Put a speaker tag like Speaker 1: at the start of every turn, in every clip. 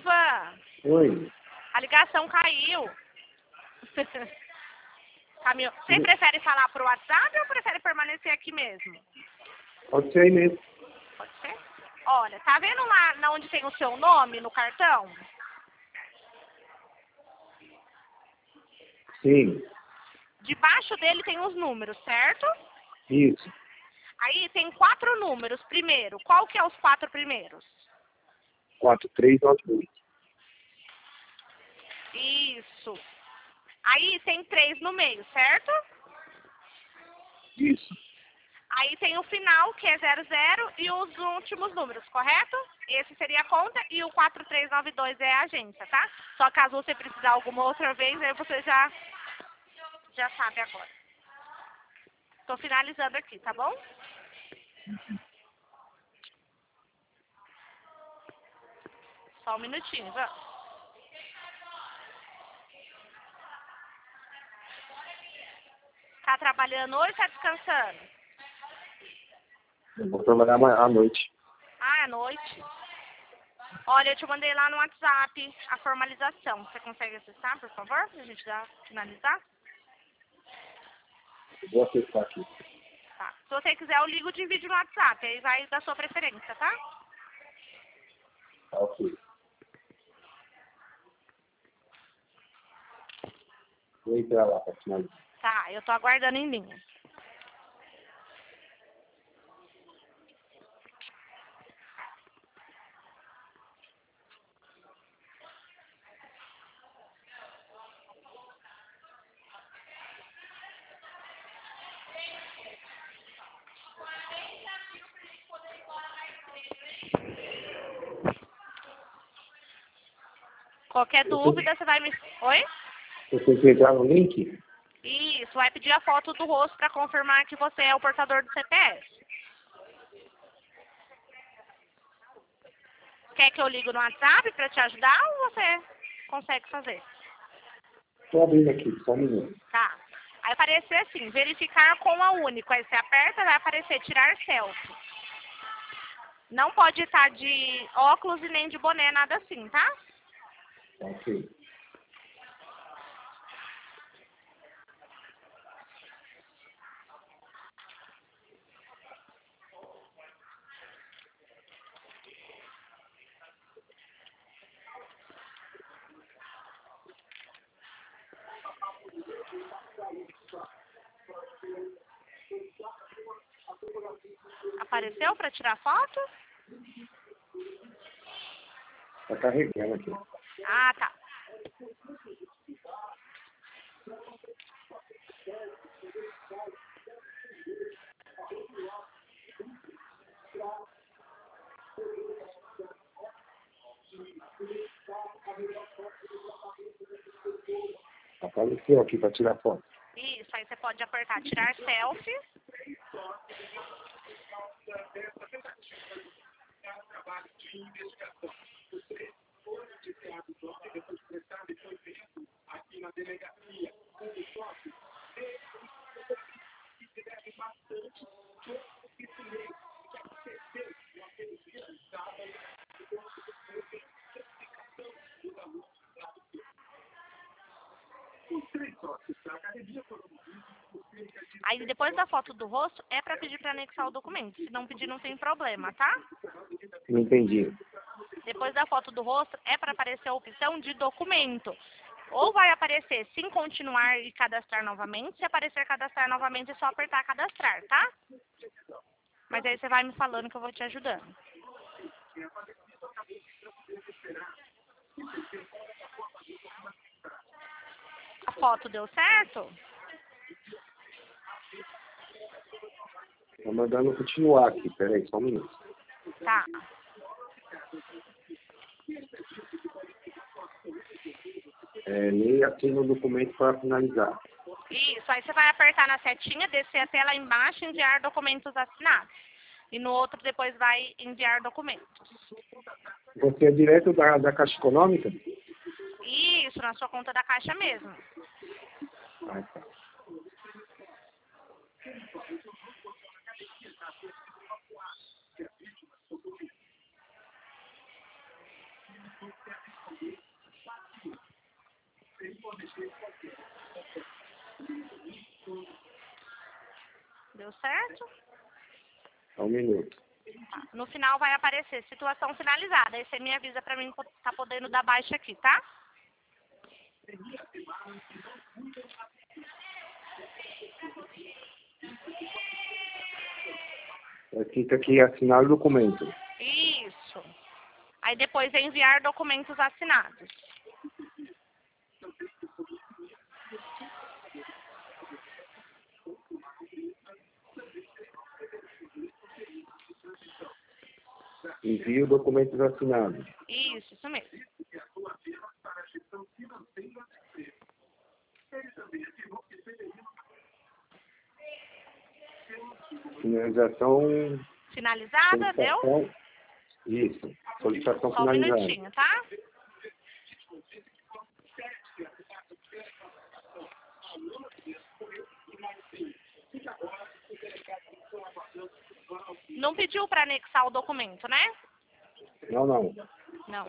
Speaker 1: Ivan,
Speaker 2: Oi.
Speaker 1: a ligação caiu. Camilo, você prefere falar pro WhatsApp ou prefere permanecer aqui mesmo?
Speaker 2: Pode ser aí mesmo.
Speaker 1: Pode ser? Olha, tá vendo lá na onde tem o seu nome no cartão?
Speaker 2: Sim.
Speaker 1: Debaixo dele tem os números, certo?
Speaker 2: Isso.
Speaker 1: Aí tem 4 números. Primeiro, qual que é os 4 primeiros?
Speaker 2: 4398.
Speaker 1: Isso. Aí tem 3 no meio, certo?
Speaker 2: Isso.
Speaker 1: Aí tem o final, que é 00, e os últimos números, correto? Esse seria a conta e o 4392 é a agência, tá? Só caso você precisar alguma outra vez, aí você já sabe agora. Tô finalizando aqui, tá bom? Só um minutinho, vamos. Tá trabalhando hoje ou tá descansando?
Speaker 2: Eu vou trabalhar à noite.
Speaker 1: Ah, é à noite. Olha, eu te mandei lá no WhatsApp a formalização. Você consegue acessar, por favor, pra gente já finalizar?
Speaker 2: Eu vou acessar aqui.
Speaker 1: Tá. Se você quiser, eu ligo de vídeo no WhatsApp. Aí vai da sua preferência, tá?
Speaker 2: Tá, ok. Vou entrar lá para finalizar.
Speaker 1: Tá, eu tô aguardando em linha. Qualquer dúvida, você vai me... Oi?
Speaker 2: Eu tenho que entrar no link?
Speaker 1: Isso, vai pedir a foto do rosto para confirmar que você é o portador do CPF. Quer que eu ligue no WhatsApp para te ajudar ou você consegue fazer?
Speaker 2: Estou abrindo aqui, só um minuto.
Speaker 1: Tá. Aí aparecer assim, verificar com a Único. Aí você aperta, vai aparecer tirar selfie. Não pode estar de óculos e nem de boné, nada assim, tá?
Speaker 2: Ok.
Speaker 1: Apareceu para tirar foto?
Speaker 2: Está carregando aqui.
Speaker 1: Ah, tá.
Speaker 2: Apareceu aqui para tirar foto.
Speaker 1: Isso, aí você pode apertar tirar selfie. Aí depois da foto do rosto, é para pedir para anexar o documento. Se não pedir, não tem problema, tá?
Speaker 2: Não entendi.
Speaker 1: Depois da foto do rosto, é para aparecer a opção de documento. Ou vai aparecer sim continuar e cadastrar novamente. Se aparecer cadastrar novamente, é só apertar cadastrar, tá? Mas aí você vai me falando que eu vou te ajudando. A foto deu certo?
Speaker 2: Está mandando continuar aqui. Peraí, só um minuto.
Speaker 1: Tá.
Speaker 2: Leia aqui no documento para finalizar.
Speaker 1: Isso, aí você vai apertar na setinha, descer até lá embaixo e enviar documentos assinados. E no outro depois vai enviar documentos.
Speaker 2: Você é direto da Caixa Econômica?
Speaker 1: Isso, na sua conta da Caixa mesmo.
Speaker 2: Ah, tá.
Speaker 1: Deu certo?
Speaker 2: Só um minuto.
Speaker 1: Tá. No final vai aparecer situação finalizada. Aí você me avisa pra mim tá podendo dar baixa aqui, tá?
Speaker 2: Clica aqui em assinar o documento.
Speaker 1: Isso. Aí depois é enviar documentos assinados.
Speaker 2: Envio documentos assinados.
Speaker 1: Isso mesmo.
Speaker 2: Finalização.
Speaker 1: Finalizada, deu?
Speaker 2: Solicitação. Isso. Solicitação
Speaker 1: Só um
Speaker 2: finalizada.
Speaker 1: minutinho, tá? Não pediu para anexar o documento, né?
Speaker 2: Não, não.
Speaker 1: Não.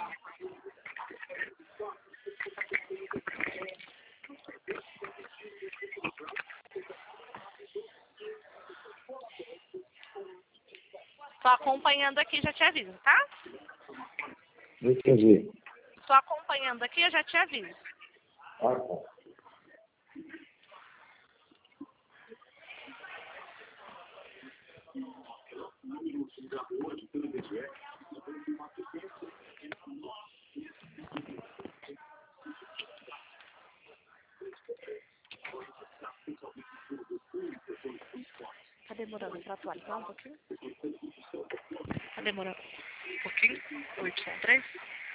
Speaker 1: Tô acompanhando aqui, já te aviso, tá?
Speaker 2: Não entendi.
Speaker 1: Tô acompanhando aqui, eu já te aviso.
Speaker 2: Ah, tá.
Speaker 1: Tá demorando para atualizar um pouquinho? Tá demorando um pouquinho? 803?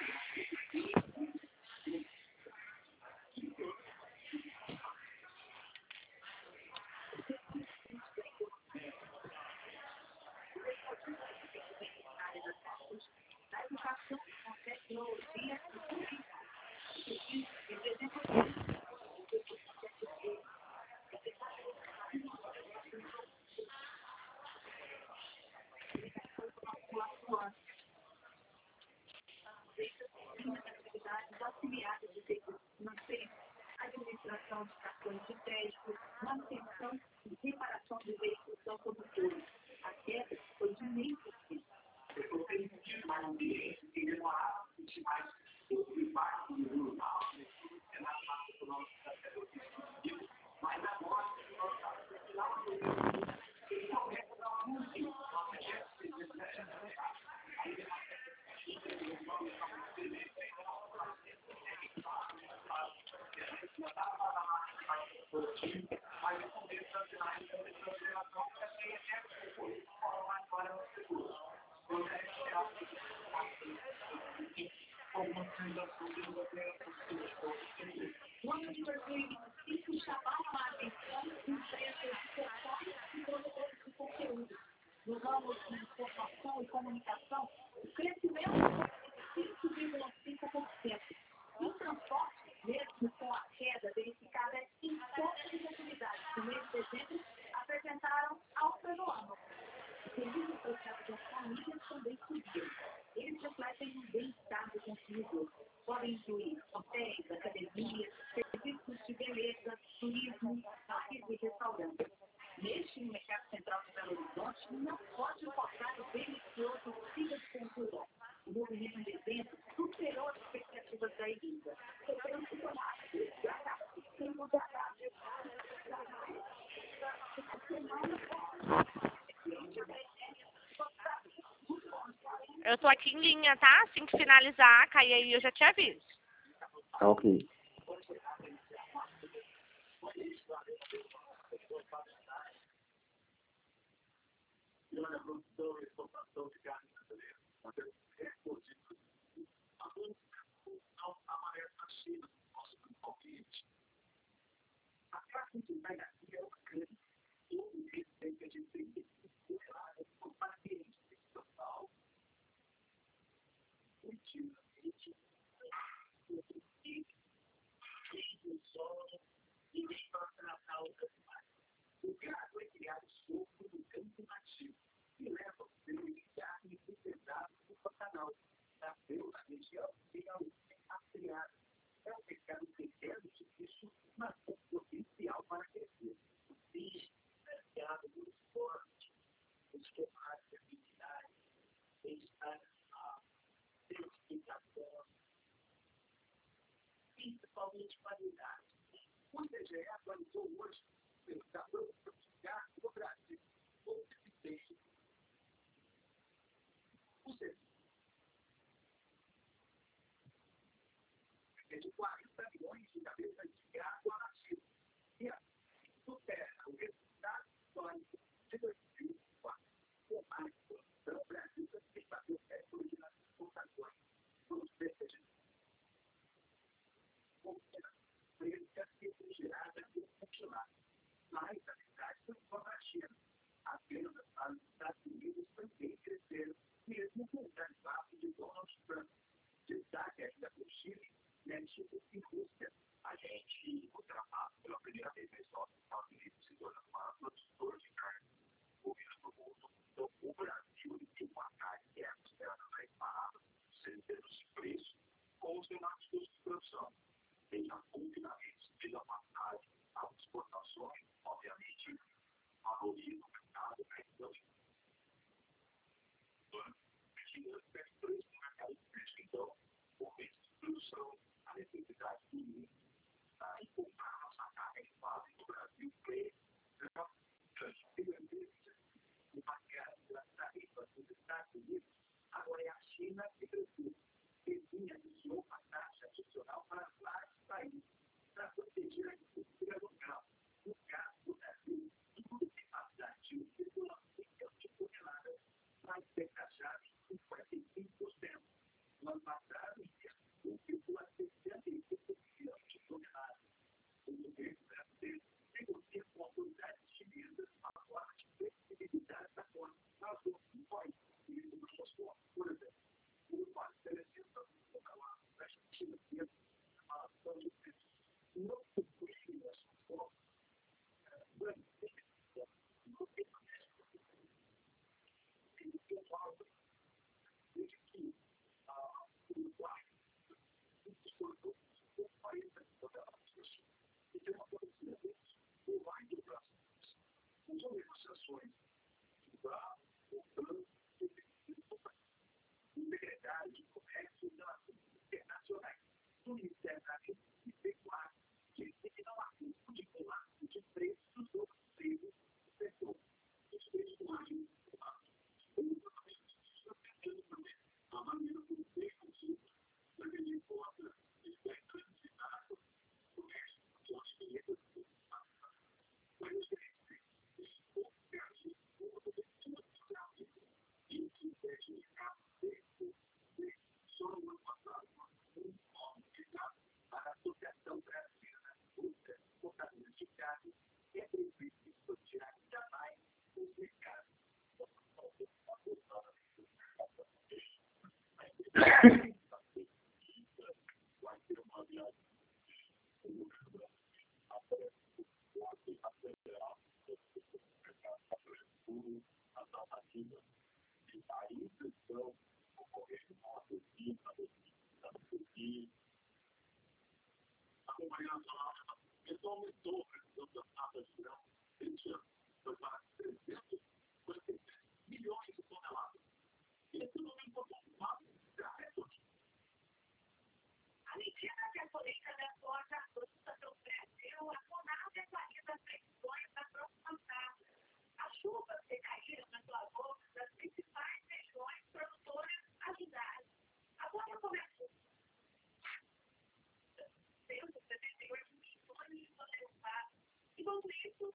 Speaker 1: Eu tô aqui em linha, tá? Assim que finalizar, cair aí, eu já te aviso.
Speaker 2: Tá ok.
Speaker 3: IBGE atualizou hoje o indicador de gasto no Brasil. O deficiente. O serviço é de 40 milhões de cabeças de gado abatido. E assim supera o resultado histórico de 2004. Com mais produção, o Brasil também bateu recorde nas exportações dos BCG. Fresca refrigerada e congelada. Mais da metade foi só para a China. As vendas para os Estados Unidos também cresceram, mesmo com o candidato de Donald Trump. Destaque ainda para o Chile, México e Rússia. A gente ultrapassa pela primeira vez na história dos Estados Unidos se tornando o maior produtor de carne bovina do mundo. Então, o Brasil tem uma carne que é considerada mais barata, em termos de preço, com os demais custos de produção. Tem a confinamento de a passagem às exportações, obviamente, valoriza o mercado, mas também. Então, preço no mercado de preço, então, o preço de produção, a necessidade de ir em comprar nossa carne de base no Brasil, uma guerra das tarifas dos Estados Unidos, agora é a China que cresceu. Pequim anunciou uma taxa adicional para vários países para proteger a indústria local. No caso do Brasil, tudo tem capacidade de 1,1 milhão de toneladas, mais taxado em 55%. No ano passado, em 1,65 milhões de toneladas. O governo brasileiro negocia com autoridades chinesas uma forma de flexibilizar essa forma. Nós vamos em país, por exemplo, o qual seleção da Argentina, que é uma ação de preço. Não substitui as formas. São negociações que vão voltando o secretário de Comércio e Relações Internacionais do Ministério da Agricultura e Pecuária disse que não há risco de colapso de preços ou empregos do setor. Os preços do agro a maneira como tem consumo, de conta, expectativa, comércio, a Associação Brasileira de Exportadores de Carne é previsto expandir ainda mais os mercados. As alternativas de países estão ocorrendo com a pesquisa, e a Companhia Nacional aumentou a previsão das taxas de grão este ano, foi para 357 milhões de toneladas. Esse número foi confirmado já recorde. A medida que atualiza da soja bruta do Brasil, a Conab atualiza as previsões da próxima safra. As chuvas que caíram nas lavouras das principais regiões produtoras ajudaram. Agora começou. 178 milhões de toneladas. Enquanto isso,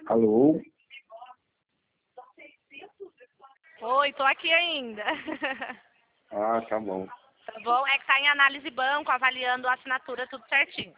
Speaker 2: Alô?
Speaker 1: Oi, tô aqui ainda.
Speaker 2: Ah, tá bom.
Speaker 1: Tá bom? É que tá em análise banco, avaliando a assinatura, tudo certinho.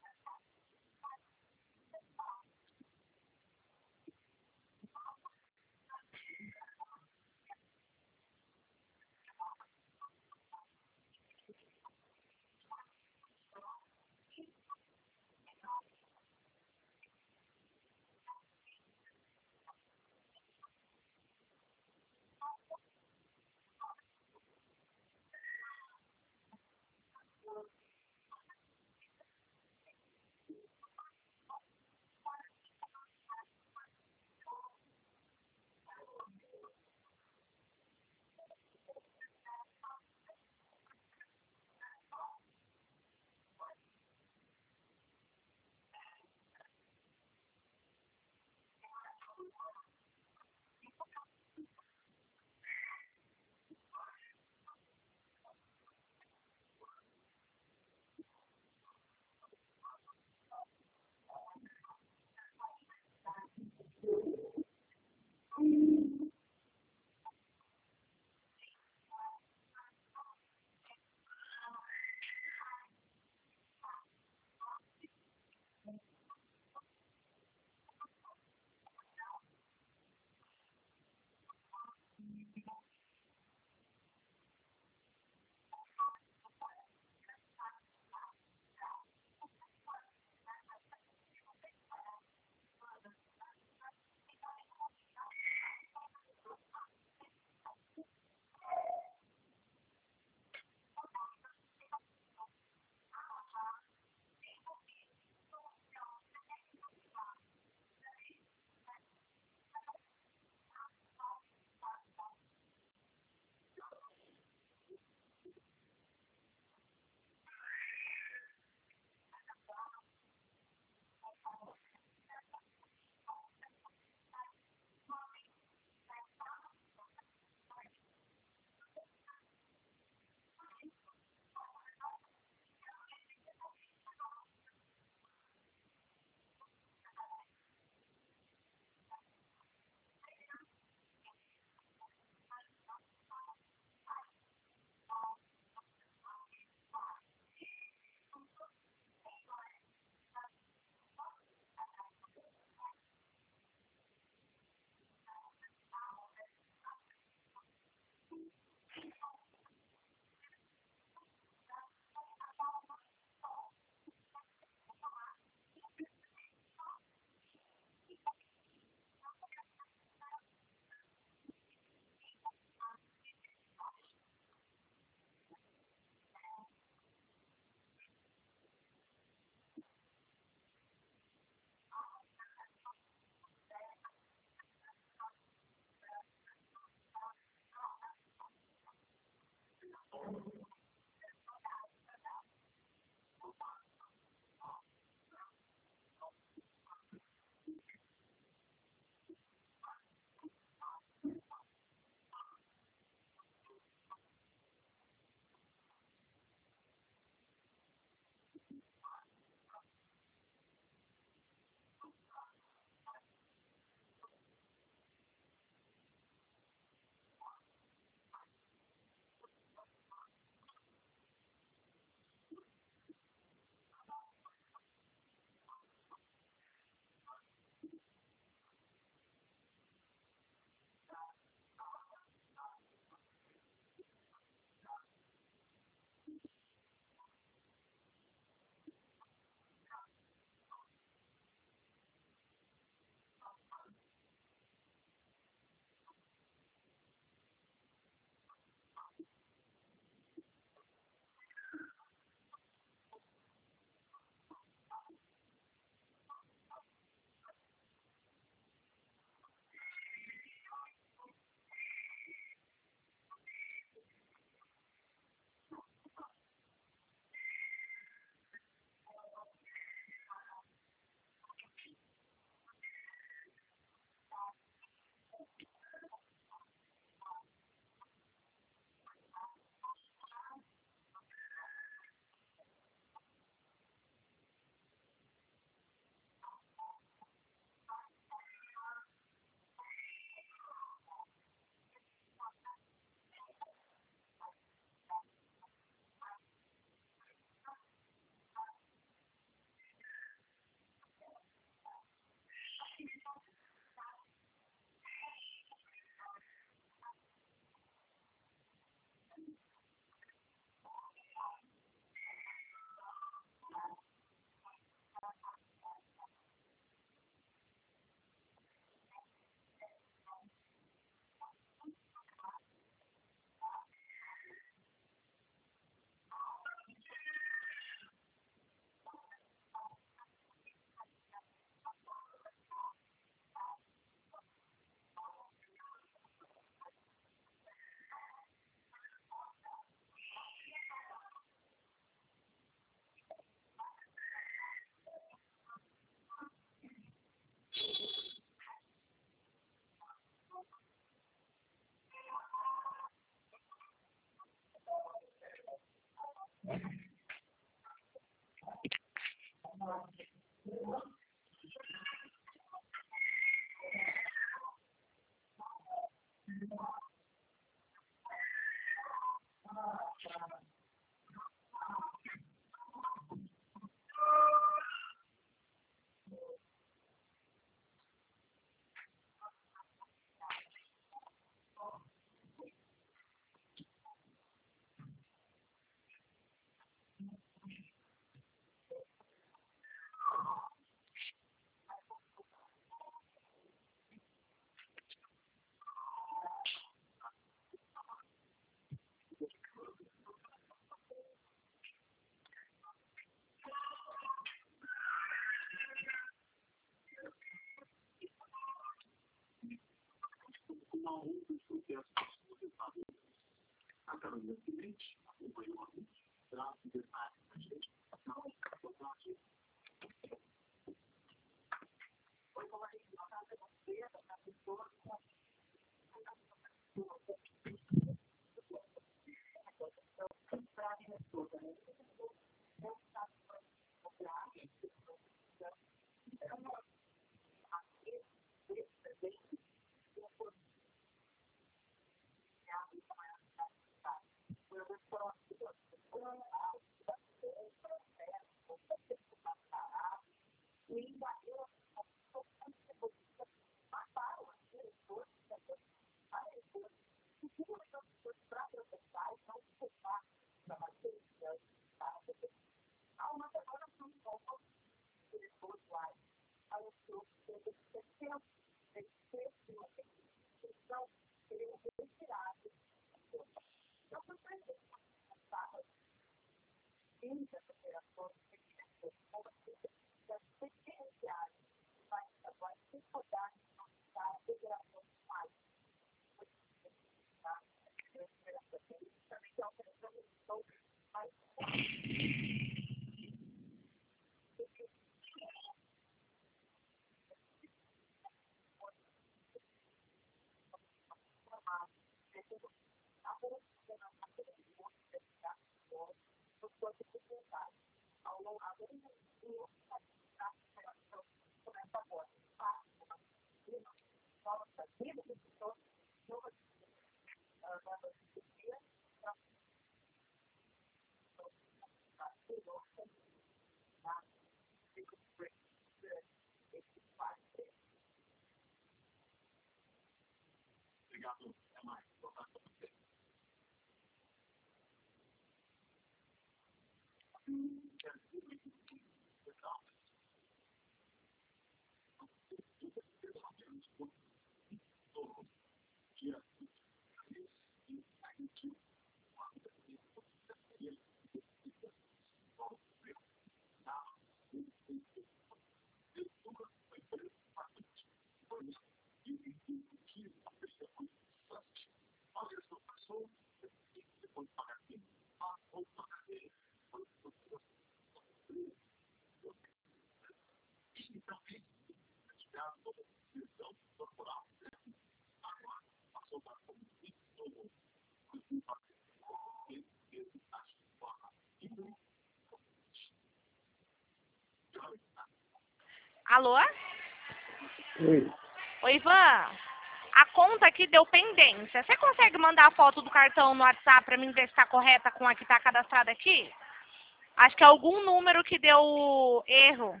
Speaker 1: Alô?
Speaker 2: Oi.
Speaker 1: Oi, Ivan. A conta aqui deu pendência. Você consegue mandar a foto do cartão no WhatsApp pra mim ver se tá correta com a que tá cadastrada aqui? Acho que é algum número que deu erro.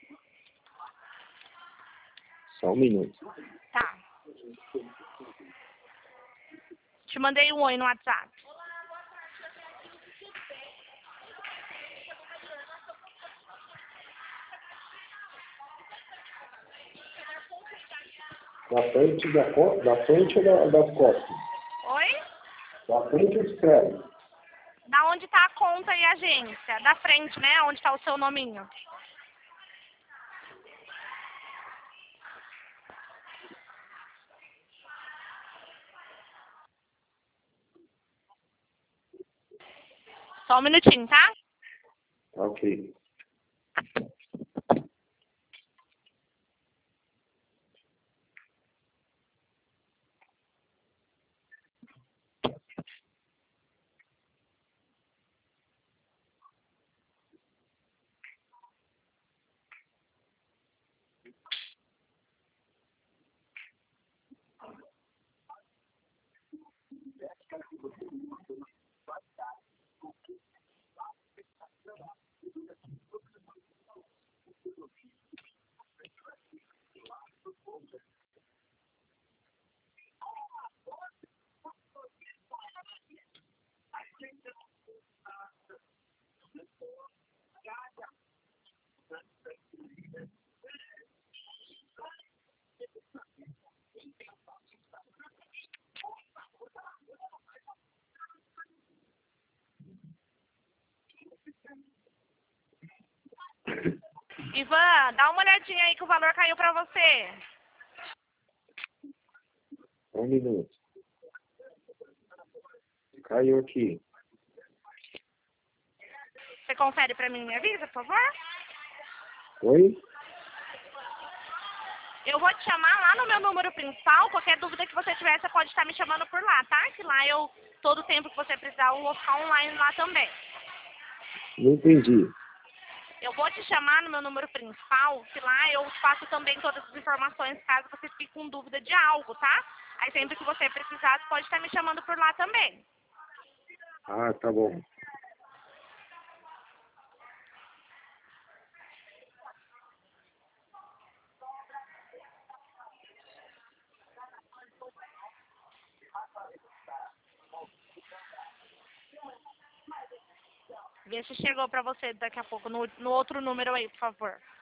Speaker 2: Só um minuto.
Speaker 1: Tá. Te mandei um oi no WhatsApp.
Speaker 2: Da frente da frente ou das costas?
Speaker 1: Oi?
Speaker 2: Da frente ou de trás?
Speaker 1: Da onde tá a conta e a agência? Da frente, né? Onde tá o seu nominho. Só um minutinho, tá?
Speaker 2: Ok.
Speaker 1: Ivan, dá uma olhadinha aí que o valor caiu pra você.
Speaker 2: Um minuto. Caiu aqui.
Speaker 1: Você confere pra mim e me avisa, por favor?
Speaker 2: Oi?
Speaker 1: Eu vou te chamar lá no meu número principal. Qualquer dúvida que você tiver, você pode estar me chamando por lá, tá? Que lá eu, todo o tempo que você precisar, eu vou ficar online lá também.
Speaker 2: Não entendi.
Speaker 1: Eu vou te chamar no meu número principal, que lá eu te passo também todas as informações caso você fique com dúvida de algo, tá? Aí sempre que você precisar, você pode estar me chamando por lá também.
Speaker 2: Ah, tá bom.
Speaker 1: Vê se chegou pra você daqui a pouco, no outro número aí, por favor.